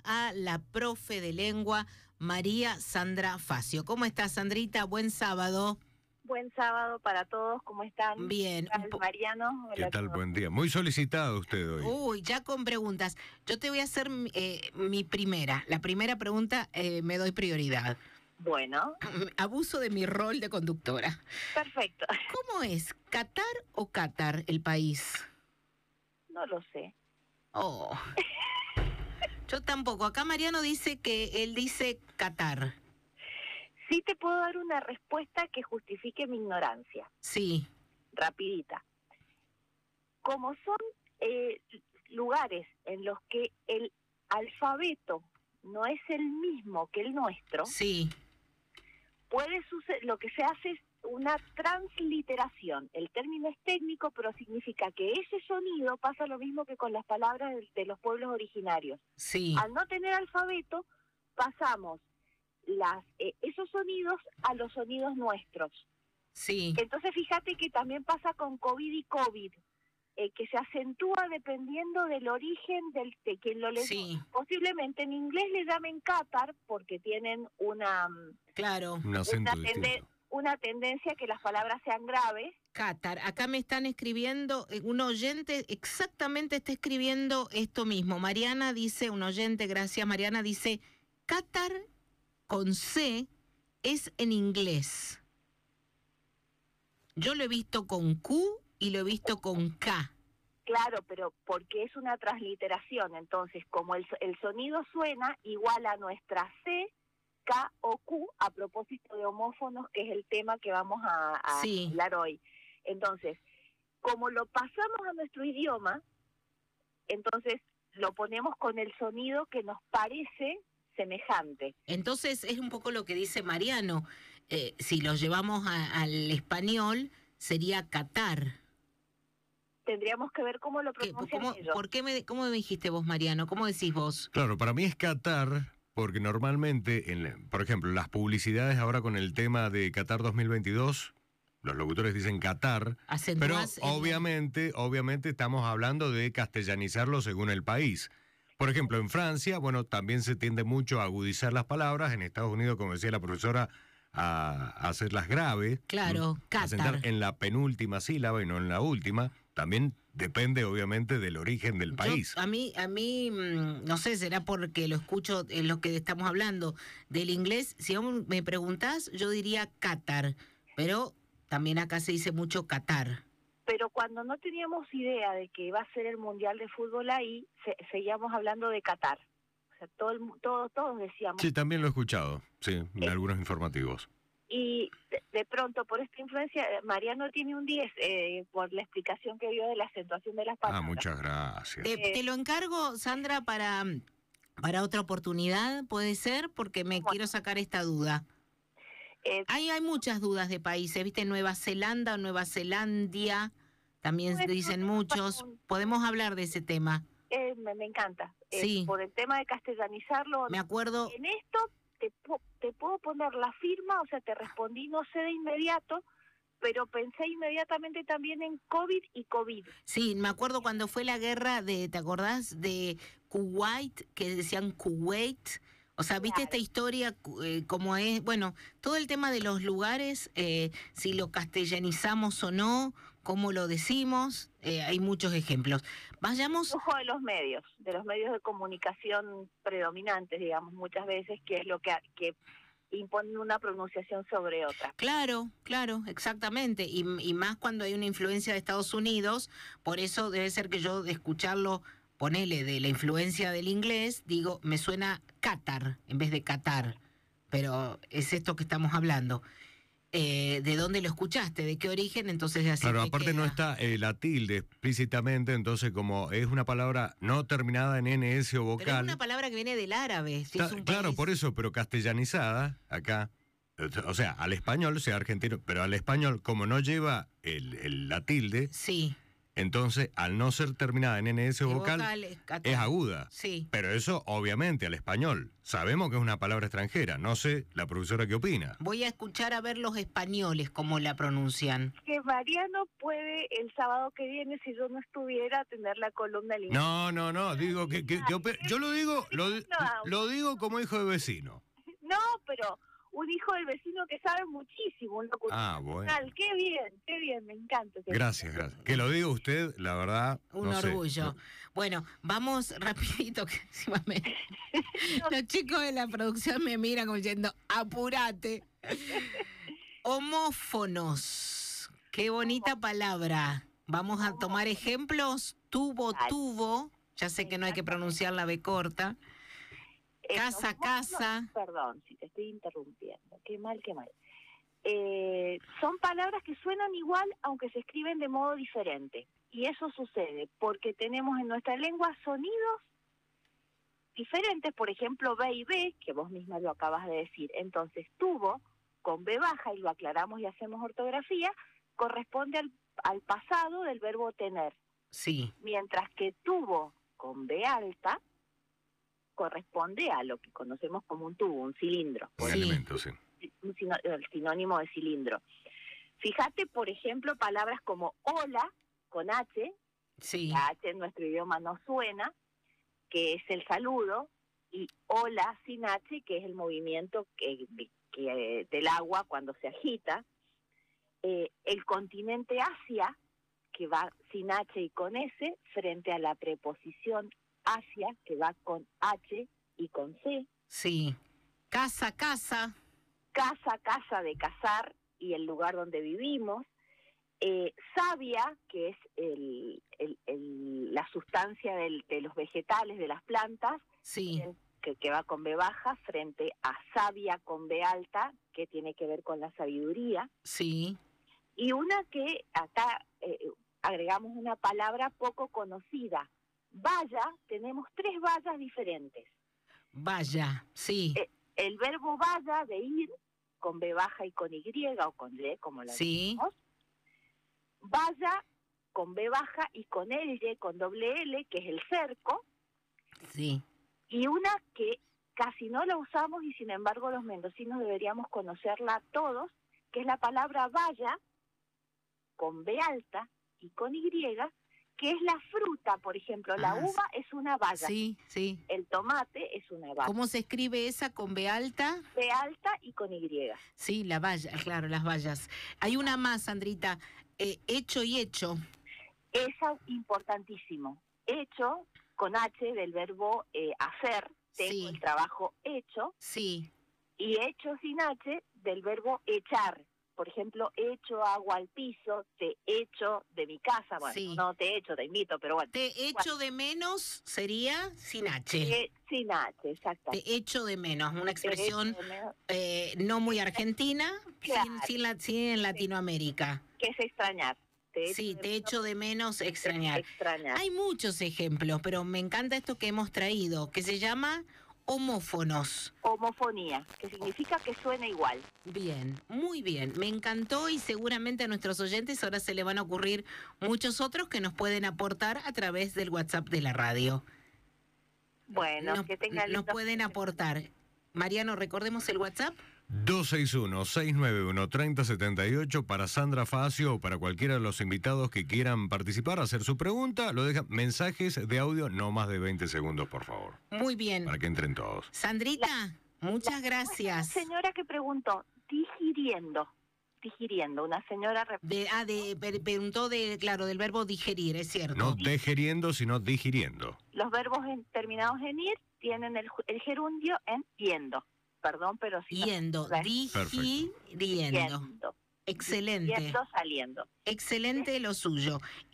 a la profe de lengua María Sandra Facio. ¿Cómo estás, Sandrita? Buen sábado. Buen sábado para todos, ¿cómo están? Bien. Mariano. ¿Qué tal? Buen día. Muy solicitado usted hoy. Uy, ya con preguntas. Yo te voy a hacer mi primera. La primera pregunta me doy prioridad. Bueno. Abuso de mi rol de conductora. Perfecto. ¿Cómo es? ¿Qatar o Qatar el país? No lo sé. Oh. Yo tampoco. Acá Mariano dice que él dice Qatar. Sí te puedo dar una respuesta que justifique mi ignorancia. Sí. Rapidita. Como son lugares en los que el alfabeto no es el mismo que el nuestro, sí, puede suceder, lo que se hace es una transliteración. El término es técnico, pero significa que ese sonido pasa lo mismo que con las palabras de los pueblos originarios. Sí. Al no tener alfabeto, pasamos esos sonidos a los sonidos nuestros. Sí. Entonces fíjate que también pasa con COVID y COVID, que se acentúa dependiendo del origen de quien lo lee. Sí. Posiblemente en inglés le llamen Qatar porque tienen una tendencia que las palabras sean graves. Qatar, acá me están escribiendo, un oyente exactamente está escribiendo esto mismo. Mariana dice, un oyente, gracias Mariana, dice, Qatar con C es en inglés. Yo lo he visto con Q y lo he visto con K. Claro, pero porque es una transliteración, entonces como el sonido suena igual a nuestra C, K o Q, a propósito de homófonos, que es el tema que vamos a hablar hoy. Entonces, como lo pasamos a nuestro idioma, entonces lo ponemos con el sonido que nos parece semejante. Entonces es un poco lo que dice Mariano, si lo llevamos al español sería Qatar. Tendríamos que ver cómo lo pronuncian ellos. ¿Cómo me dijiste vos, Mariano? ¿Cómo decís vos? Claro, para mí es Qatar, porque normalmente, por ejemplo, las publicidades ahora con el tema de Qatar 2022, los locutores dicen Qatar, pero obviamente estamos hablando de castellanizarlo según el país. Por ejemplo, en Francia, bueno, también se tiende mucho a agudizar las palabras. En Estados Unidos, como decía la profesora, a hacerlas graves. Claro, Qatar. A sentar en la penúltima sílaba y no en la última. También depende, obviamente, del origen del país. A mí, no sé, será porque lo escucho en lo que estamos hablando del inglés. Si vos me preguntás, yo diría Qatar, pero también acá se dice mucho Qatar. Pero cuando no teníamos idea de que iba a ser el Mundial de Fútbol ahí, seguíamos hablando de Qatar. O sea, todos decíamos... Sí, también lo he escuchado, sí, en algunos informativos. Y de pronto, por esta influencia, Mariano tiene un 10 por la explicación que dio de la acentuación de las palabras. Muchas gracias. Te lo encargo, Sandra, para otra oportunidad, ¿puede ser? Porque me quiero sacar esta duda. Hay muchas dudas de países, ¿viste? Nueva Zelanda o Nueva Zelandia, también dicen muchos. Podemos hablar de ese tema. Me encanta. Sí. Por el tema de castellanizarlo. Me acuerdo. En esto te puedo poner la firma, o sea, te respondí no sé de inmediato, pero pensé inmediatamente también en COVID y COVID. Sí, me acuerdo cuando fue la guerra ¿te acordás? De Kuwait, que decían Kuwait. O sea, ¿viste esta historia cómo es? Bueno, todo el tema de los lugares, si lo castellanizamos o no, cómo lo decimos, hay muchos ejemplos. Vayamos... Ojo de los medios de comunicación predominantes, digamos, muchas veces, que es lo que imponen una pronunciación sobre otra. Claro, exactamente. Y más cuando hay una influencia de Estados Unidos, por eso debe ser que yo de escucharlo... Ponele de la influencia del inglés, digo, me suena Qatar en vez de Qatar, pero es esto que estamos hablando. ¿De dónde lo escuchaste? ¿De qué origen? Entonces así. Claro, aparte no está la tilde explícitamente, entonces como es una palabra no terminada en NS o vocal. Pero es una palabra que viene del árabe. Si es un claro, país... por eso, pero castellanizada acá. O sea, al español, sea argentino, pero al español, como no lleva la tilde... Sí. Entonces, al no ser terminada en NS vocal, es aguda. Sí. Pero eso, obviamente, al español. Sabemos que es una palabra extranjera. No sé, la profesora, ¿qué opina? Voy a escuchar a ver los españoles cómo la pronuncian. Que Mariano puede el sábado que viene, si yo no estuviera, tener la columna lingüística. No. Digo que yo lo digo como hijo de vecino. No, pero un hijo del vecino que sabe muchísimo, un locutor bueno. Qué bien, me encanta. Gracias. Que lo diga usted, la verdad. Un orgullo. Bueno, vamos rapidito, que encima los chicos de la producción me miran como diciendo, apúrate. Homófonos, qué bonita palabra. Vamos a tomar ejemplos. Tubo, ya sé que no hay que pronunciar la B corta. Casa. Perdón, si te estoy interrumpiendo. Qué mal. Son palabras que suenan igual, aunque se escriben de modo diferente. Y eso sucede porque tenemos en nuestra lengua sonidos diferentes. Por ejemplo, B y B, que vos misma lo acabas de decir. Entonces, tubo, con B baja, y lo aclaramos y hacemos ortografía, corresponde al pasado del verbo tener. Sí. Mientras que tubo, con B alta, corresponde a lo que conocemos como un tubo, un cilindro. Un elemento, sí. El sinónimo de cilindro. Fíjate, por ejemplo, palabras como hola, con H. Sí. La H en nuestro idioma no suena, que es el saludo, y hola sin H, que es el movimiento que del agua cuando se agita. El continente Asia, que va sin H y con S, frente a la preposición Asia, que va con H y con C. Sí. Casa. Casa de cazar y el lugar donde vivimos. Savia, que es la sustancia de los vegetales, de las plantas, sí, que va con B baja, frente a savia con B alta, que tiene que ver con la sabiduría. Sí. Y una que acá agregamos una palabra poco conocida. Vaya, tenemos 3 vallas diferentes. Vaya, sí. El verbo vaya, de ir, con B baja y con Y, o con Y, como la decimos. Vaya, con B baja y con L, con doble L, que es el cerco. Sí. Y una que casi no la usamos y sin embargo los mendocinos deberíamos conocerla todos, que es la palabra vaya, con B alta y con Y, que es la fruta. Por ejemplo, la uva es una valla. Sí. El tomate es una valla. ¿Cómo se escribe esa? ¿Con B alta? B alta y con Y. Sí, la valla, claro, las vallas. Hay una más, Sandrita, hecho y hecho. Esa, importantísimo. Hecho, con H, del verbo hacer, tengo el trabajo hecho. Sí. Y hecho sin H, del verbo echar. Por ejemplo, echo agua al piso, te echo de mi casa. Bueno, no te echo, te invito, pero bueno. Te echo de menos sería sin H. Sin H, exacto. Te echo de menos, una expresión no muy argentina, claro, sin en Latinoamérica. Que es extrañar. Te echo de menos, extrañar. Hay muchos ejemplos, pero me encanta esto que hemos traído, que se llama homófonos. Homofonía, que significa que suena igual. Bien, muy bien. Me encantó y seguramente a nuestros oyentes ahora se le van a ocurrir muchos otros que nos pueden aportar a través del WhatsApp de la radio. Bueno, que tengan nos pueden aportar. Mariano, recordemos el WhatsApp. 261-691-3078 para Sandra Facio o para cualquiera de los invitados que quieran participar, hacer su pregunta. Lo dejan mensajes de audio, no más de 20 segundos, por favor. Muy bien. Para que entren todos. Sandrita, muchas gracias. La señora que preguntó, digiriendo, una señora... preguntó del verbo digerir, es cierto. No digeriendo, sino digiriendo. Los verbos terminados en ir tienen el gerundio en yendo. Perdón, pero sí. Yendo, digiriendo. Excelente. Yendo, saliendo. Excelente lo suyo.